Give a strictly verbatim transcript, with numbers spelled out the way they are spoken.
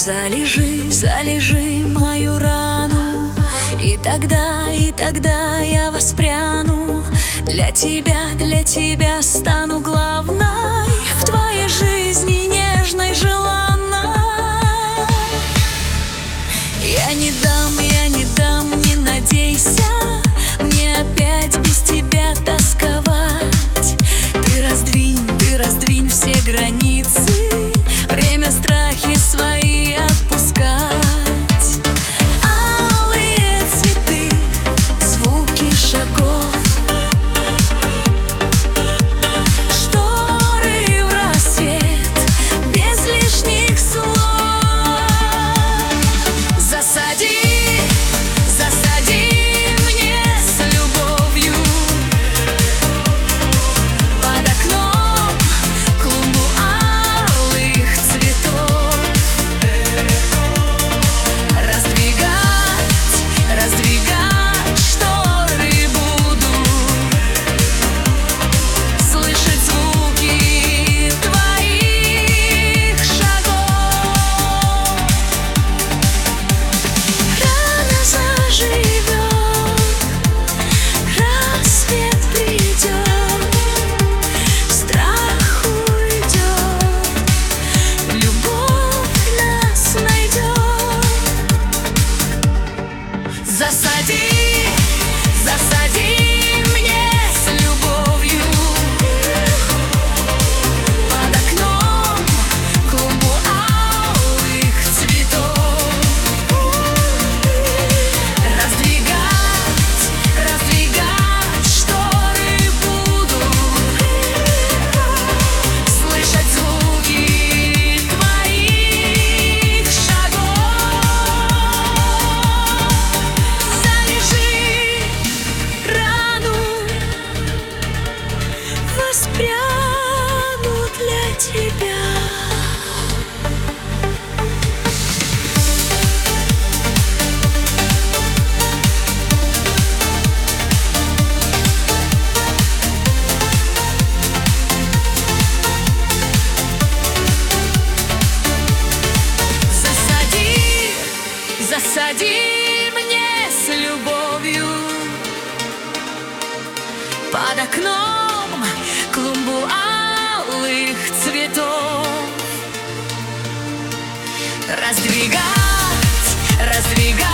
Залежи, залежи мою рану, и тогда, и тогда я воспряну. Для тебя, для тебя стану главной в твоей жизни, нежной, желанной. Я не дам, я не дам, не надейся мне опять без тебя тосковать. Ты раздвинь, ты раздвинь все границы, время страхи свои отпускать. Алые цветы, звуки шагов, шторы в рассвет, без лишних слов. Засади, засади мне с любовью под окном клумбу алых цветов. Раздвигать, раздвигать шторы буду, слышать звуки твоих шагов. Рано заживет, рассвет придет, страх уйдет, любовь нас найдет. Засади, засади мне с любовью под окном клумбу алых цветов. Раздвигать, раздвигать шторы буду, слышать звуки твоих шагов. Залежи рану, воспряну для тебя. Засади, засади мне с любовью под окном клумбу алых цветов. Раздвигать, раздвигать